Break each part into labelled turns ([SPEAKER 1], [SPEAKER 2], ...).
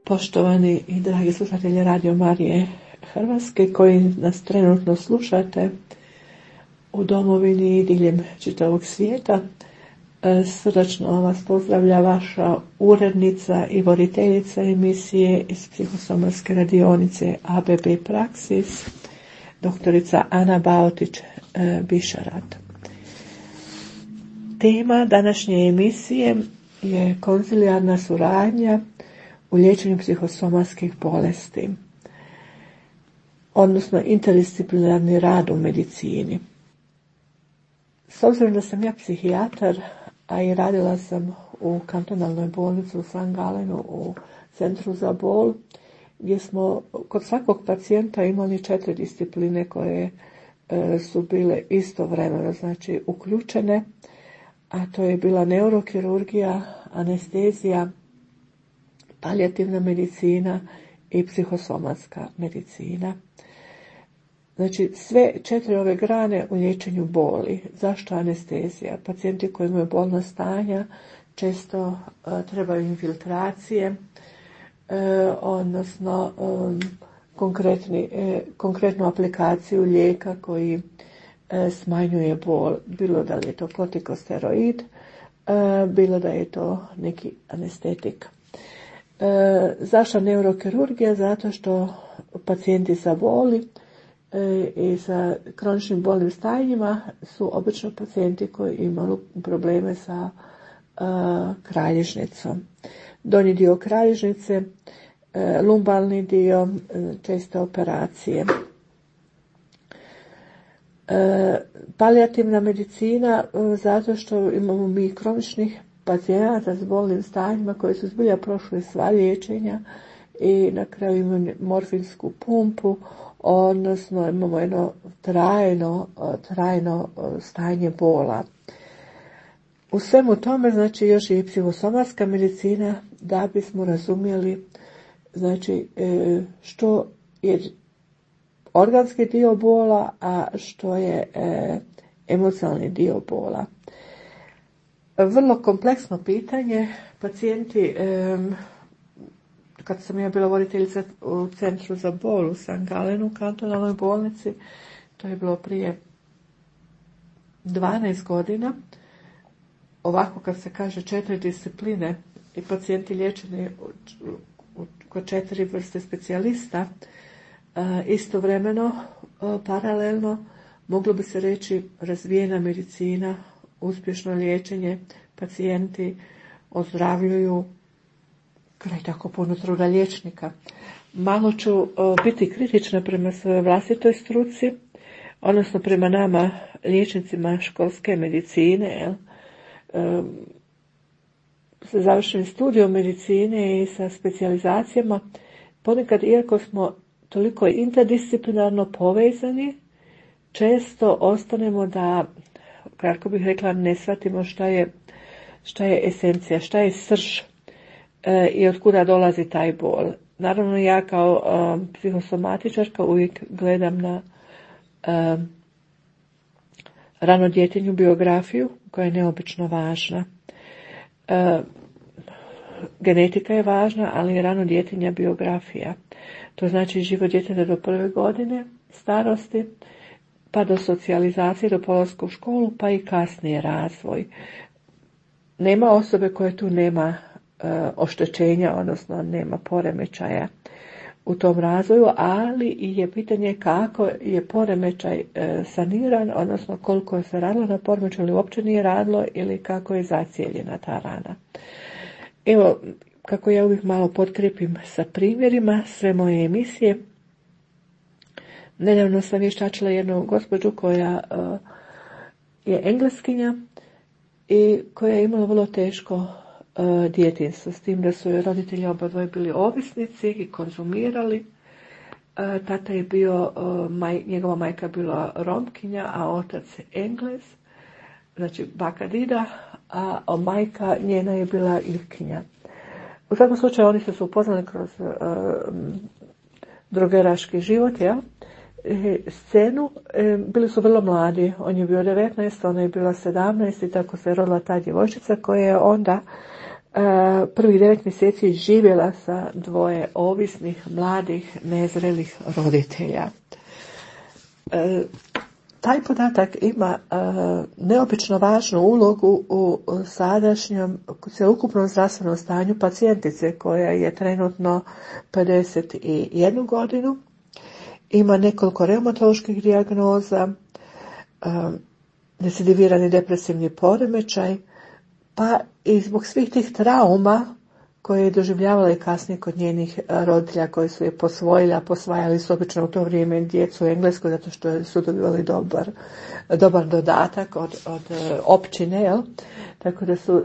[SPEAKER 1] Poštovani i dragi slušatelji Radio Marije Hrvatske koji nas trenutno slušate u domovini i diljem čitavog svijeta, srdačno vas pozdravlja vaša urednica i voditeljica emisije iz psihosomatske radionice ABB Praksis, doktorica Ana Baotić-Bišarat. Tema današnje emisije je konzilijarna suradnja u liječenju psihosomatskih bolesti, odnosno interdisciplinarni rad u medicini. S obzirom da sam ja psihijatar, a i radila sam u kantonalnoj bolnici u St. Gallenu u centru za bol, gdje smo kod svakog pacijenta imali 4 discipline koje su bile istovremeno, znači uključene, a to je bila neurokirurgija, anestezija, palijativna medicina i psihosomatska medicina. Znači sve 4 ove grane u liječenju boli. Zašto anestezija? Pacijenti koji imaju bolna stanja često trebaju infiltracije, odnosno konkretnu aplikaciju lijeka koji smanjuje bol, bilo da li je to kortikosteroid, bilo da je to neki anestetik. Zašto neurokirurgija? Zato što pacijenti sa boli i sa kroničnim bolnim stanjima su obično pacijenti koji imaju probleme sa kralježnicom. Donji dio kralježnice, lumbalni dio, česte operacije. Palijativna medicina, zato što imamo mi kroničnih pacijenata s bolnim stanjima koji su zbilja prošli sva liječenja i na kraju imamo morfinsku pumpu, odnosno imamo jedno trajno stanje bola. U svemu tome, znači, još i psihosomatska medicina, da bismo razumjeli, znači, što je organski dio bola, a što je emocionalni dio bola. Vrlo kompleksno pitanje. Pacijenti, kad sam ja bila voditeljica u centru za bol u St. Gallenu, kantonalnoj bolnici, to je bilo prije 12 godina, ovako kad se kaže 4 discipline i pacijenti liječeni kod 4 vrste specijalista, istovremeno, paralelno, moglo bi se reći razvijena medicina, uspješno liječenje, pacijenti ozdravljuju kraj tako puno truda liječnika. Malo ću biti kritična prema svojoj vlastitoj struci, odnosno prema nama liječnicima školske medicine, sa završenim studijom medicine i sa specijalizacijama. Ponekad, iako smo toliko interdisciplinarno povezani, često ostanemo da, kako bih rekla, ne shvatimo šta je esencija, šta je srž i od kuda dolazi taj bol. Naravno, ja kao psihosomatičarka uvijek gledam na ranodjetinju biografiju koja je neobično važna. Genetika je važna, ali i ranodjetinja biografija. To znači život djeteta do 1. godine starosti, pa do socijalizacije, do polaska u školu, pa i kasnije razvoj. Nema osobe koje tu nema oštećenja, odnosno nema poremećaja u tom razvoju, ali je pitanje kako je poremećaj saniran, odnosno koliko se radilo na poremećaju ili uopće nije radilo ili kako je zacijeljena ta rana. Evo, kako ja uvijek malo potkrepim sa primjerima sve moje emisije. Nedavno sam vještačila jednu gospođu koja je Engleskinja i koja je imala vrlo teško djetinjstvo, s tim da su joj roditelji obadvoje bili ovisnici i konzumirali. Tata je bio, njegova majka bila Romkinja, a otac Englez, znači baka dida, a majka njena je bila Irkinja. U svakom slučaju oni su se upoznali kroz drogeraški život, ja? Scenu, bili su vrlo mladi, on je bio 19, ona je bila 17 i tako se rodila ta djevojčica koja je onda prvih 9 mjeseci živjela sa 2 ovisnih, mladih, nezrelih roditelja. Taj podatak ima neobično važnu ulogu u sadašnjem sveukupnom zdravstvenom stanju pacijentice koja je trenutno 51 godinu, ima nekoliko reumatoloških dijagnoza, recidivirani depresivni poremećaj, pa i zbog svih tih trauma koje je doživljavala i kasnije kod njenih roditelja koji su je posvojili, a posvajali su obično u to vrijeme djecu u Engleskoj zato što su dobivali dobar dodatak od općine, jel? Tako da su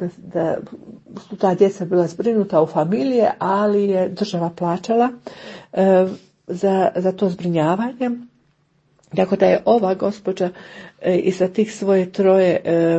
[SPEAKER 1] ta djeca bila zbrinuta u familije, ali je država plaćala za to zbrinjavanje. Tako da je ova gospođa i sa tih svoje troje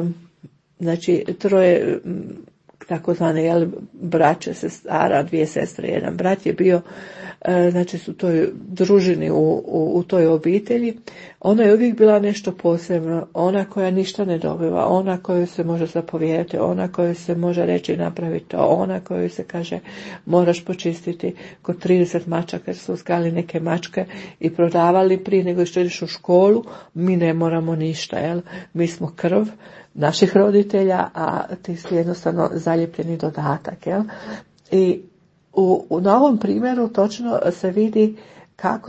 [SPEAKER 1] takozvane braće, sestara, 2 sestre, 1 brat je bio, su toj družini u toj obitelji. Ona je uvijek bila nešto posebno, ona koja ništa ne dobiva, ona koju se može zapovjedati, ona koju se može reći napraviti to, ona koju se kaže moraš počistiti kod 30 mačaka jer su uzgajali neke mačke i prodavali prije nego što ideš u školu, mi ne moramo ništa, jel? Mi smo krv naših roditelja, a ti su jednostavno zaljepljeni dodatak. Jel? I na ovom primjeru točno se vidi kako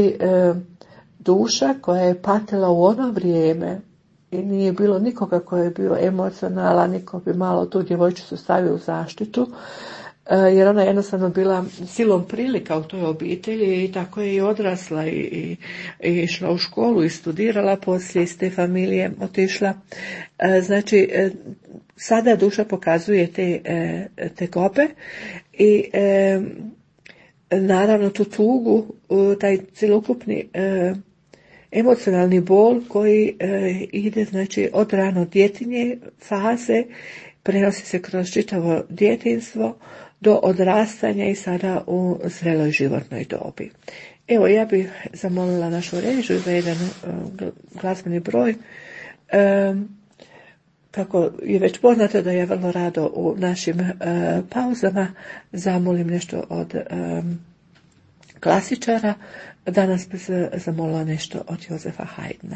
[SPEAKER 1] duša koja je patila u ono vrijeme i nije bilo nikoga koji je bio emocionalan, niko bi malo tu djevojčicu stavio u zaštitu, jer ona je jednostavno bila silom prilika u toj obitelji i tako je i odrasla i išla u školu i studirala, poslije iz te familije otišla. Sada duša pokazuje te kope i naravno tu tugu, taj cjelokupni emocionalni bol koji ide od rano djetinje faze, prenosi se kroz čitavo djetinjstvo do odrastanja i sada u zreloj životnoj dobi. Evo, ja bih zamolila našu režiju za jedan glazbeni broj. Kako je već poznato da ja vrlo rado u našim pauzama zamolim nešto od klasičara, danas bih zamolila nešto od Jozefa Haydna.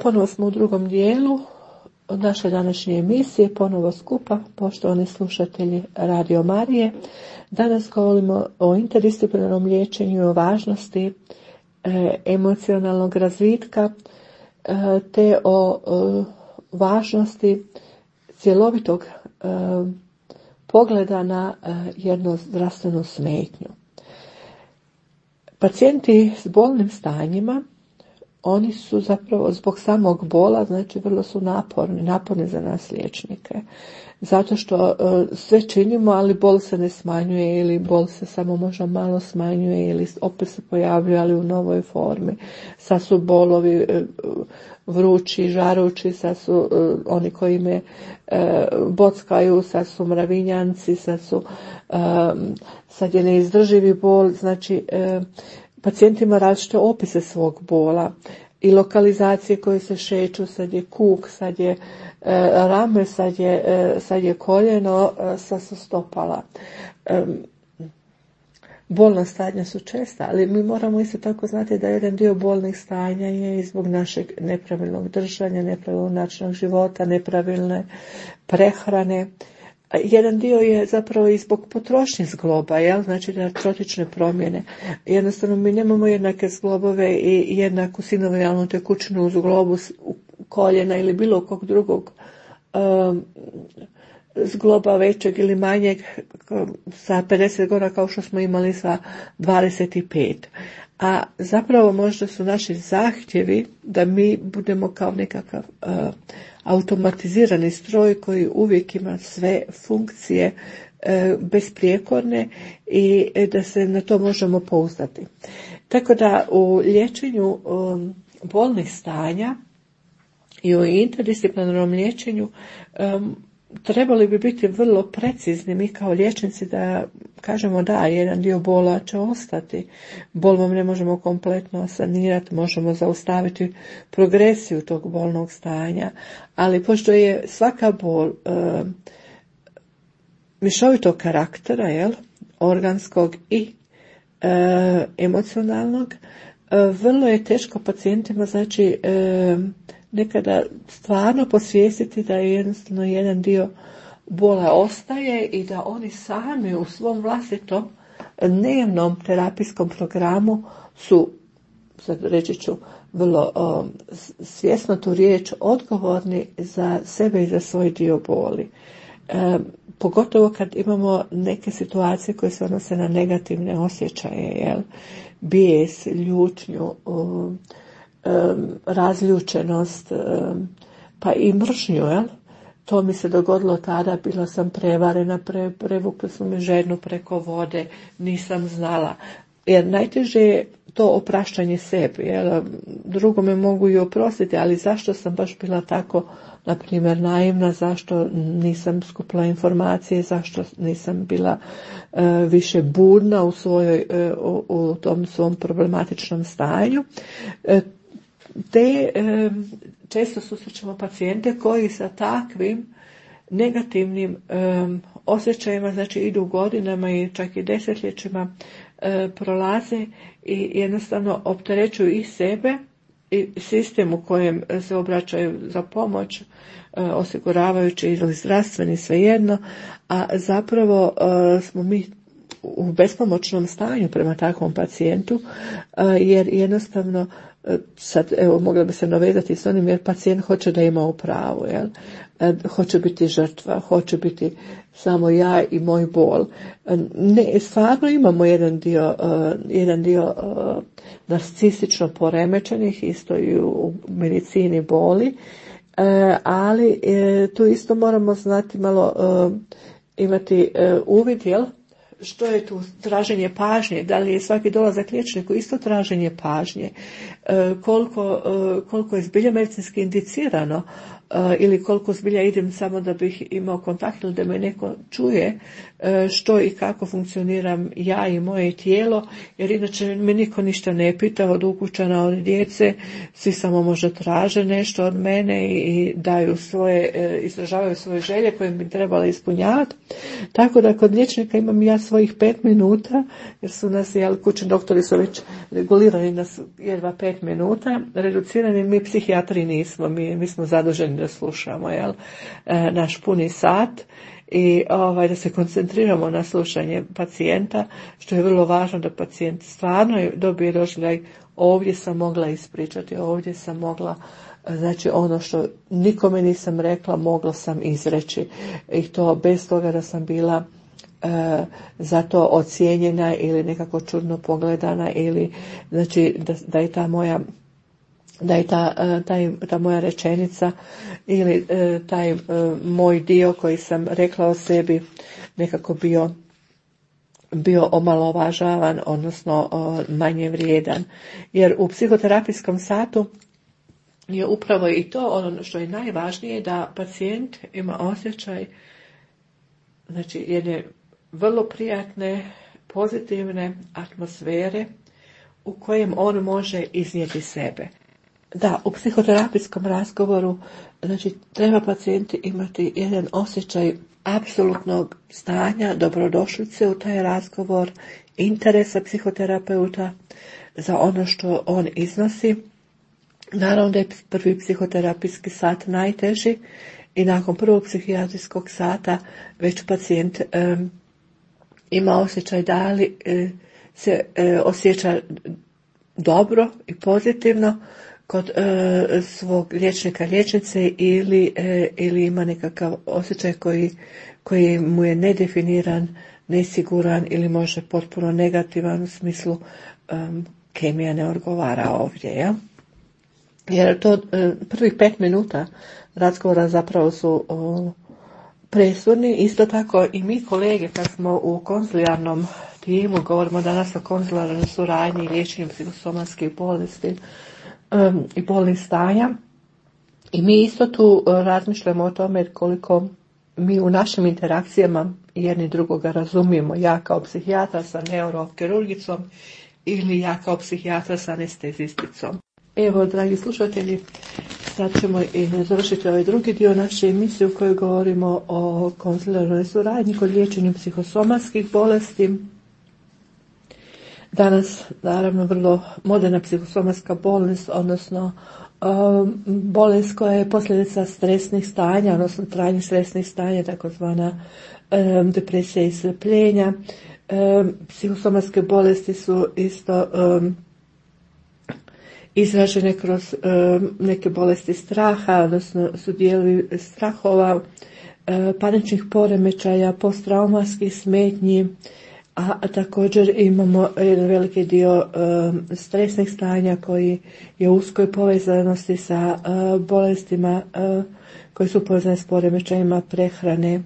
[SPEAKER 1] ponovo smo u drugom dijelu naše današnje emisije, ponovo skupa, poštovani slušatelji Radio Marije. Danas govorimo o interdisciplinarnom liječenju i o važnosti emocionalnog razvitka, te o važnosti cjelovitog pogleda na jednu zdravstvenu smetnju. Pacijenti s bolnim stanjima, oni su zapravo zbog samog bola, znači vrlo su naporni za nas liječnike. Zato što sve činimo, ali bol se ne smanjuje ili bol se samo možda malo smanjuje ili opet se pojavljuje, ali u novoj formi. Sad su bolovi vrući, žarući, sad su oni koji me bockaju, sad su mravinjanci, sad je neizdrživi bol, znači pacijent ima različite opise svog bola i lokalizacije koje se šeću, sad je kuk, sad je rame, sad je koljeno, sad su stopala. Bolna stanja su česta, ali mi moramo isto tako znati da jedan dio bolnih stanja je i zbog našeg nepravilnog držanja, nepravilnog načina života, nepravilne prehrane. Jedan dio je zapravo i zbog potrošnje zgloba, znači da trotične promjene. Jednostavno mi nemamo jednake zglobove i jednaku sinovijalnu tekućinu u zglobu koljena ili bilo kog drugog zgloba većeg ili manjeg sa 50 godina kao što smo imali sa 25. A zapravo možda su naši zahtjevi da mi budemo kao nekakav automatizirani stroj koji uvijek ima sve funkcije besprijekorne i da se na to možemo pouzdati. Tako da u liječenju bolnih stanja i u interdisciplinarnom liječenju trebali bi biti vrlo precizni mi kao liječnici da kažemo da, jedan dio bola će ostati. Bol vam ne možemo kompletno sanirati, možemo zaustaviti progresiju tog bolnog stanja, ali pošto je svaka bol mješovitog karaktera, organskog i emocionalnog, vrlo je teško pacijentima, znači nekada stvarno posvijestiti da je jednostavno jedan dio bola ostaje i da oni sami u svom vlastitom dnevnom terapijskom programu su, sad reći ću vrlo svjesno tu riječ, odgovorni za sebe i za svoj dio boli. Pogotovo kad imamo neke situacije koje se odnose na negativne osjećaje, bijes, ljutnju, razljučenost, pa i mržnju, To mi se dogodilo tada, bila sam prevarena, prevukli su me žednu preko vode, nisam znala. Jer najteže je to opraštanje sebi, drugome mogu i oprostiti, ali zašto sam baš bila tako, na primjer, naivna, zašto nisam skupila informacije, zašto nisam bila više budna u tom svom problematičnom stanju. Često susrećemo pacijente koji sa takvim negativnim osjećajima, znači idu godinama i čak i desetljećima prolaze i jednostavno opterećuju i sebe i sistem u kojem se obraćaju za pomoć, osiguravajući ili zdravstveni, svejedno, a zapravo smo mi u bespomoćnom stanju prema takvom pacijentu, jer jednostavno sad, mogla bi se navezati s onim, jer pacijent hoće da ima upravu, hoće biti žrtva, hoće biti samo ja i moj bol. Ne, stvarno imamo jedan dio narcistično poremećenih, isto i u medicini boli, ali tu isto moramo znati malo, imati uvid, što je tu traženje pažnje, da li je svaki dolazak liječniku isto traženje pažnje, koliko je zbilja medicinski indicirano ili koliko zbilja idem samo da bih imao kontakt ili da me neko čuje što i kako funkcioniram ja i moje tijelo, jer inače me niko ništa ne pita, od ukućana, od djece, svi samo možda traže nešto od mene i izražavaju svoje želje koje bi trebala ispunjavati. Tako da kod liječnika imam ja svojih 5 minuta, jer su nas, kućni doktori su već regulirani na jedva 5 5 minuta. Reducirani mi psihijatri nismo, mi smo zaduženi da slušamo naš puni sat i da se koncentriramo na slušanje pacijenta, što je vrlo važno da pacijent stvarno dobije doživljaj, ovdje sam mogla ispričati, ovdje sam mogla, znači ono što nikome nisam rekla, mogla sam izreći i to bez toga da sam bila zato ocijenjena ili nekako čudno pogledana ili znači da je ta moja ta moja rečenica ili taj moj dio koji sam rekla o sebi nekako bio omalovažavan, odnosno manje vrijedan. Jer u psihoterapijskom satu je upravo i to ono što je najvažnije, da pacijent ima osjećaj, znači jedne vrlo prijatne, pozitivne atmosfere u kojem on može iznijeti sebe. Da, u psihoterapijskom razgovoru znači treba pacijenti imati jedan osjećaj apsolutnog stanja, dobrodošlice u taj razgovor, interesa psihoterapeuta za ono što on iznosi. Naravno da je prvi psihoterapijski sat najteži i nakon prvog psihijatrijskog sata već pacijent ima osjećaj da li se osjeća dobro i pozitivno kod svog liječnika, liječnice ili ima nekakav osjećaj koji mu je nedefiniran, nesiguran ili može potpuno negativan u smislu kemija ne odgovara ovdje. Ja? Jer to prvih 5 minuta razgovora zapravo su presudni. Isto tako i mi kolege kad smo u konzilijarnom timu, govorimo danas o konzilijarnoj suradnji i liječenju psihosomatskih bolesti i bolnih stanja. I mi isto tu razmišljamo o tome koliko mi u našim interakcijama jedni drugoga razumijemo. Ja kao psihijatar sa neurokirurgicom ili ja kao psihijatar sa anestezisticom. Evo, dragi slušatelji, sad ćemo i završiti ovaj drugi dio naše emisije u kojoj govorimo o konzilijarnoj suradnji kod liječenja psihosomatskih bolesti. Danas, naravno, vrlo moderna psihosomatska bolest, odnosno bolest koja je posljedica stresnih stanja, odnosno trajnih stresnih stanja, takozvana depresija i iscrpljenja. Psihosomatske bolesti su isto izražene kroz neke bolesti straha, odnosno su dijelovi strahova, paničnih poremećaja, posttraumatskih smetnji, a također imamo jedan veliki dio stresnih stanja koji je u uskoj povezanosti sa bolestima koji su povezane s poremećajima prehrane.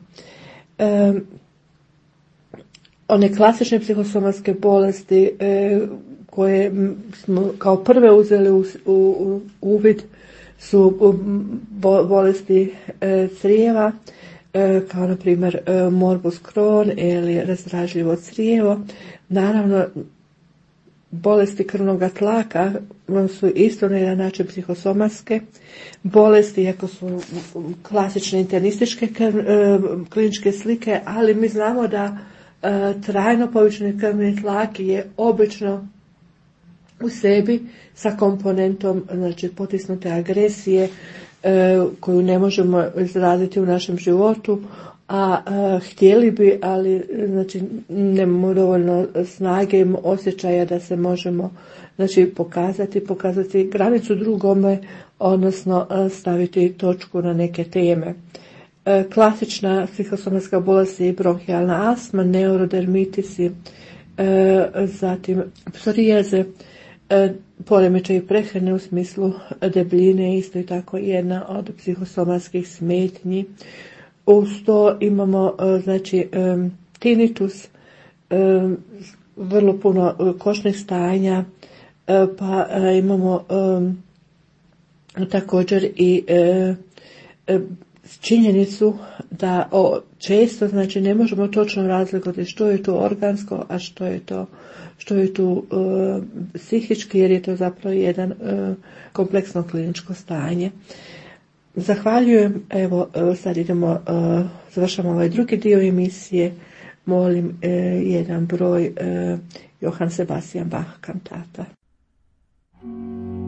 [SPEAKER 1] One klasične psihosomatske bolesti koje smo kao prve uzeli u uvid su bolesti crijeva, kao na primjer morbus Crohn ili razdražljivo crijevo. Naravno, bolesti krvnog tlaka su isto na jedan način psihosomatske bolesti, iako su klasične internističke kliničke slike, ali mi znamo da trajno povišeni krvni tlak je obično u sebi sa komponentom, znači, potisnute agresije koju ne možemo izraziti u našem životu, a htjeli bi, ali znači nemamo dovoljno snage i osjećaja da se možemo, znači, pokazati granicu drugome, odnosno staviti točku na neke teme. Klasična psihosomatska bolest je bronhijalna astma, neurodermitisi, zatim psorijaze, poremećaj prehrane u smislu debljine, isto i tako jedna od psihosomatskih smetnji. Uz to imamo znači tinnitus, vrlo puno košnih stanja, pa imamo također i činjenicu da često, znači, ne možemo točno razlikovati što je to organsko, a što je tu psihički, jer je to zapravo jedan kompleksno kliničko stanje. Zahvaljujem, evo sad završamo ovaj drugi dio emisije, molim jedan broj Johann Sebastian Bach kantata.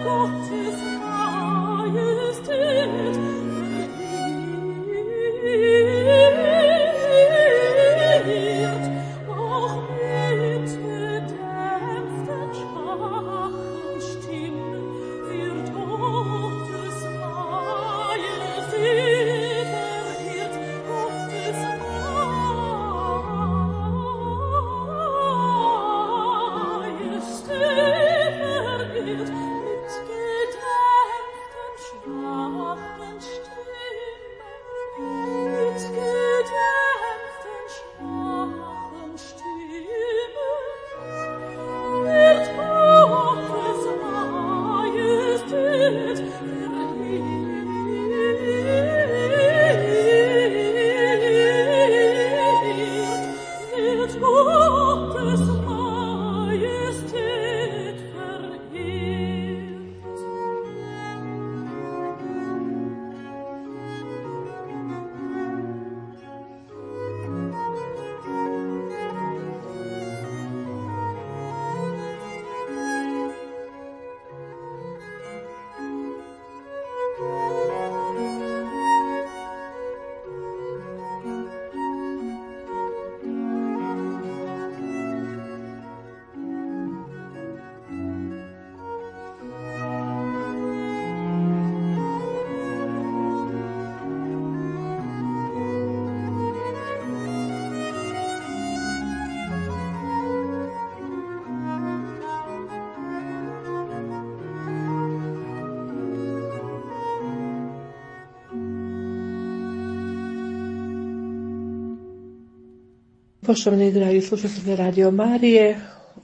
[SPEAKER 1] Poštovani dragi slušatelji Radio Marije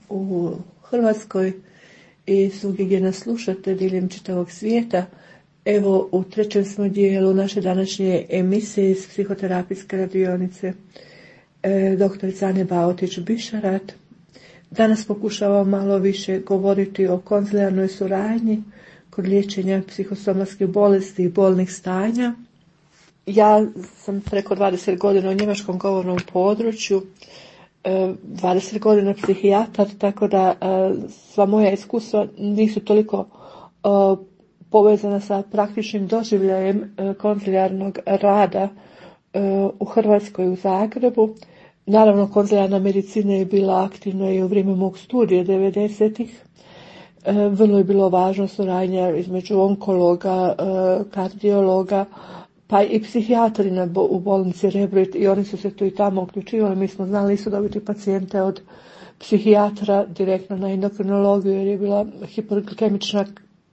[SPEAKER 1] u Hrvatskoj i svugdje gdje nas slušate diljem čitavog svijeta, evo u trećem smo dijelu naše današnje emisije iz psihoterapijske radionice doktorica Ane Baotić-Bišarat. Danas pokušavamo malo više govoriti o konzilijarnoj suradnji kod liječenja psihosomatskih bolesti i bolnih stanja. Ja sam preko 20 godina u njemačkom govornom području, 20 godina psihijatar, tako da sva moja iskustva nisu toliko povezana sa praktičnim doživljajem konzilijarnog rada u Hrvatskoj, u Zagrebu. Naravno, konzilijarna medicina je bila aktivna i u vrijeme mog studija 90-ih. Vrlo je bilo važno suradnja između onkologa, kardiologa, pa i psihijatri u bolnici Rebro, i oni su se tu i tamo uključivali. Mi smo znali isto dobiti pacijente od psihijatra direktno na endokrinologiju jer je bila hiperglikemična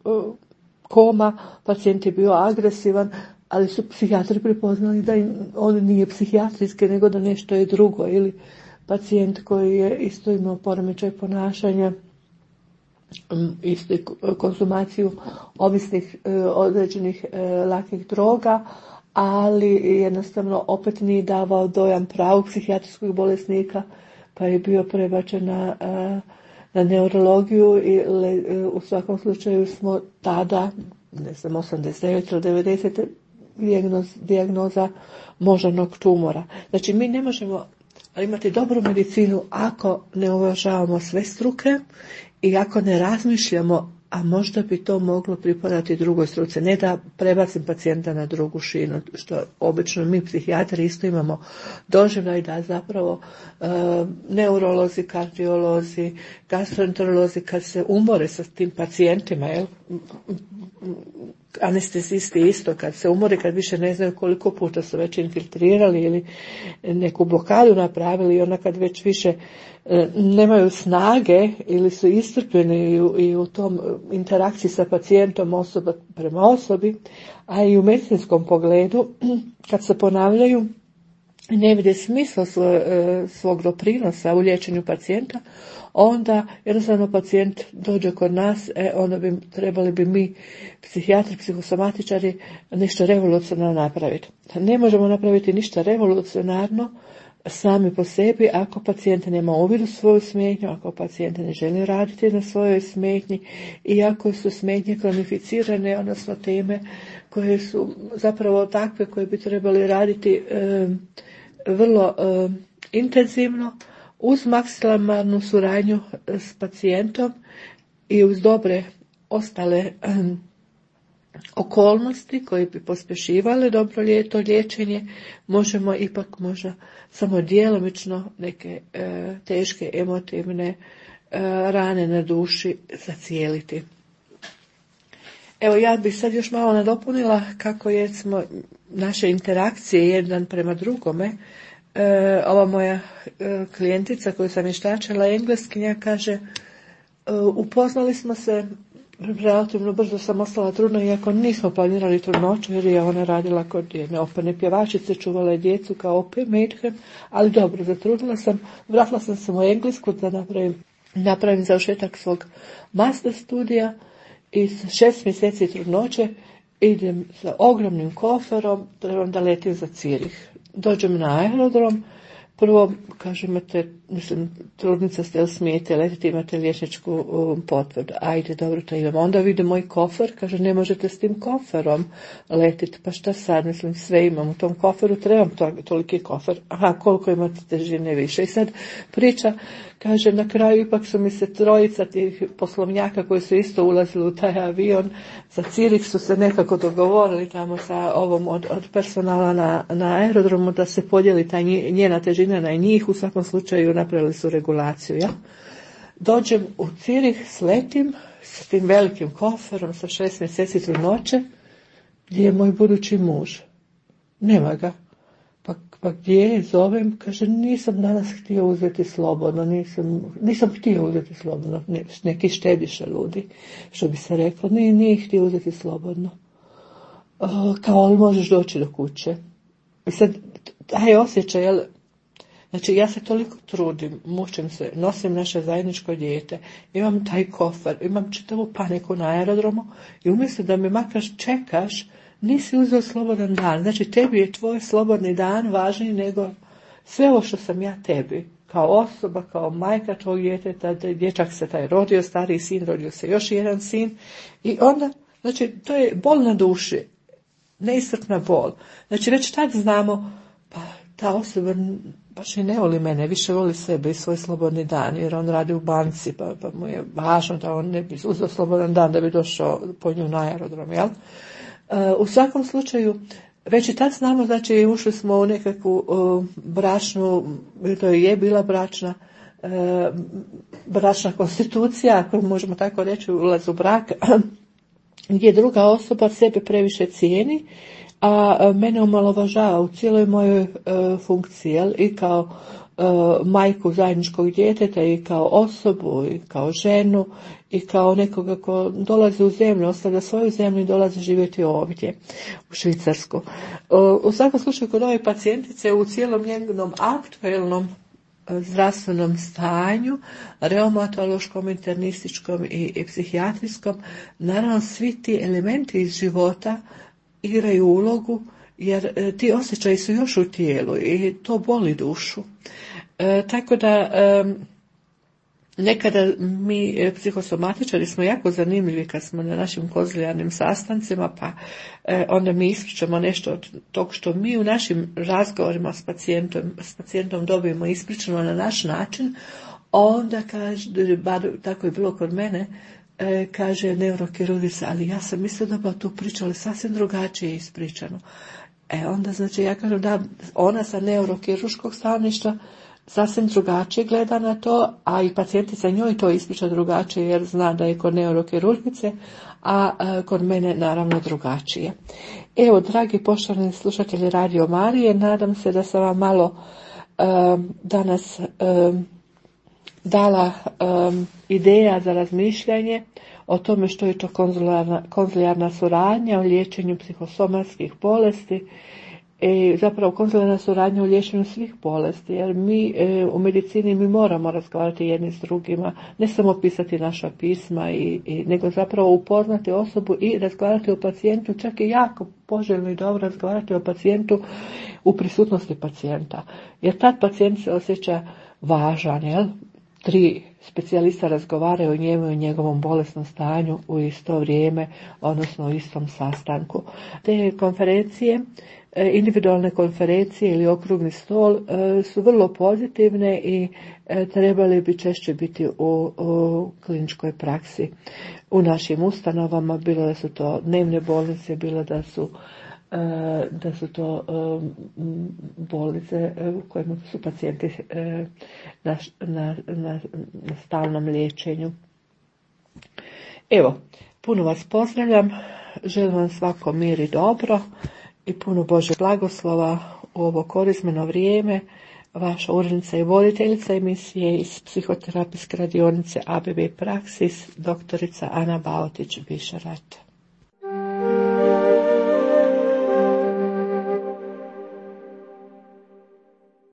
[SPEAKER 1] koma, pacijent je bio agresivan, ali su psihijatri prepoznali da on nije psihijatrijski nego da nešto je drugo, ili pacijent koji je isto imao poremećaj ponašanja, isto konzumaciju ovisnih određenih lakih droga, ali jednostavno opet nije davao dojam pravog psihijatrijskog bolesnika, pa je bio prebačen na neurologiju i u svakom slučaju smo tada, ne znam, 89 ili 90 dijagnoza moždanog tumora. Znači mi ne možemo imati dobru medicinu ako ne uvažavamo sve struke i ako ne razmišljamo, a možda bi to moglo pripadati drugoj struci, ne da prebacim pacijenta na drugu šinu, što obično mi psihijatri isto imamo doživljaj da zapravo neurolozi, kardiolozi, gastroenterolozi kad se umore sa tim pacijentima, anestezisti isto kad se umore, kad više ne znaju koliko puta su već infiltrirali ili neku blokadu napravili, i onda kad već više nemaju snage ili su iscrpljeni i u tom interakciji sa pacijentom osoba prema osobi, a i u medicinskom pogledu kad se ponavljaju ne vide smisla svog doprinosa u liječenju pacijenta, onda jednostavno pacijent dođe kod nas, onda trebali bi mi, psihijatri, psihosomatičari, nešto revolucionarno napraviti. Ne možemo napraviti ništa revolucionarno sami po sebi ako pacijent nema uvid u svoju smetnju, ako pacijent ne želi raditi na svojoj smetnji i ako su smetnje kronificirane, odnosno teme koje su zapravo takve koje bi trebali raditi vrlo intenzivno, uz maksimalnu suradnju s pacijentom i uz dobre ostale okolnosti koje bi pospješivale dobro to liječenje, možemo ipak možda samo djelomično neke teške emotivne rane na duši zacijeliti. Evo, ja bih sad još malo nadopunila kako smo naše interakcije jedan prema drugome. Ova moja klijentica koju sam vještačila, engleskinja, kaže upoznali smo se, relativno brzo sam ostala trudna, iako nismo planirali trudnoću, jer je ona radila kod jedne operne pjevačice, čuvala je djecu kao op majke, ali dobro, zatrudila sam, vratila sam se u Englesku da napravim završetak svog master studija i 6 mjeseci trudnoće idem sa ogromnim koferom, trebam da letim za Cirih. Dođem na aerodrom, prvo, kaže, trudnica ste, jel smijete letiti, imate liječničku potvrdu. Ajde, dobro, to imam. Onda vide moj kofer, kaže, ne možete s tim koferom letiti. Pa šta sad, sve imam u tom koferu, trebam toliki kofer. Aha, koliko imate težine više. I sad priča, kaže, na kraju ipak su mi se trojica tih poslovnjaka koji su isto ulazili u taj avion, za Cirih su se nekako dogovorili tamo sa ovom od personala na aerodromu da se podijeli ta njena težina na njih, u svakom slučaju napravili su regulaciju. Ja? Dođem u Cirih, sletim s tim velikim koferom sa 6 mjeseci trudnoće, gdje je moj budući muž? Nema ga. Pa gdje je, zovem, kaže, nisam danas htio uzeti slobodno, nisam htio uzeti slobodno, neki štediše ludi, što bi se reklo, nije htio uzeti slobodno. Kao, ali možeš doći do kuće. I sad, taj osjećaj, jel, znači ja se toliko trudim, mučim se, nosim naše zajedničko dijete, imam taj kofer, imam čitavu paniku na aerodromu i umjesto da me makar čekaš, nisi uzeo slobodan dan. Znači tebi je tvoj slobodni dan važniji nego sve ovo što sam ja tebi. Kao osoba, kao majka tvojeg djeteta, dječak se taj rodio, stariji sin, rodio se još jedan sin. I onda, znači to je bol na duši, neiscrpna bol. Znači već tad znamo, pa ta osoba baš i ne voli mene, više voli sebe i svoj slobodni dan, jer on radi u banci, pa mu je važno da on ne bi uzeo slobodan dan da bi došao po nju na aerodrom, jel? U svakom slučaju, već i tad znamo, znači ušli smo u nekakvu bračnu, to je bila bračna konstitucija, ako možemo tako reći, ulaz u brak, gdje druga osoba sebe previše cijeni, a mene omalovažava u cijeloj mojoj funkciji, jel? I kao majku zajedničkog djeteta, i kao osobu, i kao ženu, i kao nekoga ko dolazi u zemlju, ostavlja svoju zemlju i dolazi živjeti ovdje u Švicarsku. U svakom slučaju kod ove pacijentice u cijelom njenom aktuelnom zdravstvenom stanju, reumatološkom, internističkom i psihijatrijskom, naravno svi ti elementi iz života igraju ulogu, jer ti osjećaji su još u tijelu i to boli dušu. Tako da nekada mi psihosomatičari smo jako zanimljivi kad smo na našim konzilijarnim sastancima, pa onda mi ispričamo nešto od tog što mi u našim razgovorima s pacijentom dobijemo ispričano na naš način, onda kaže, tako je bilo kod mene, kaže neurokirurgica, ali ja sam mislila da bi tu pričali sasvim drugačije ispričano. Onda znači ja kažem da ona sa neurokirurškog stanovišta sasvim drugačije gleda na to, a i pacijentica njoj to ispriča drugačije jer zna da je kod neurokirurgice, a kod mene naravno drugačije. Evo, dragi poštovani slušatelji Radio Marije, nadam se da sam vam malo danas dala ideja za razmišljanje o tome što je to konzilijarna suradnja u liječenju psihosomatskih bolesti i zapravo konzilijarna suradnja u liječenju svih bolesti, jer mi u medicini mi moramo razgovarati jedni s drugima, ne samo pisati naša pisma, nego zapravo upoznati osobu i razgovarati o pacijentu, čak i jako poželjno i dobro razgovarati o pacijentu u prisutnosti pacijenta, jer tad pacijent se osjeća važan, jel? 3 specijalista razgovaraju o njemu i o njegovom bolesnom stanju u isto vrijeme, odnosno u istom sastanku. Te konferencije, individualne konferencije ili okrugli stol su vrlo pozitivne i trebali bi češće biti u kliničkoj praksi u našim ustanovama, bilo da su to dnevne bolnice, bilo da su to bolnice u kojima su pacijenti na stalnom liječenju. Evo, puno vas pozdravljam, želim vam svako mir i dobro i puno Božjeg blagoslova u ovo korizmeno vrijeme. Vaša urednica i voditeljica emisije iz psihoterapijske radionice ABB Praksis, doktorica Ana Baotić-Bišarat.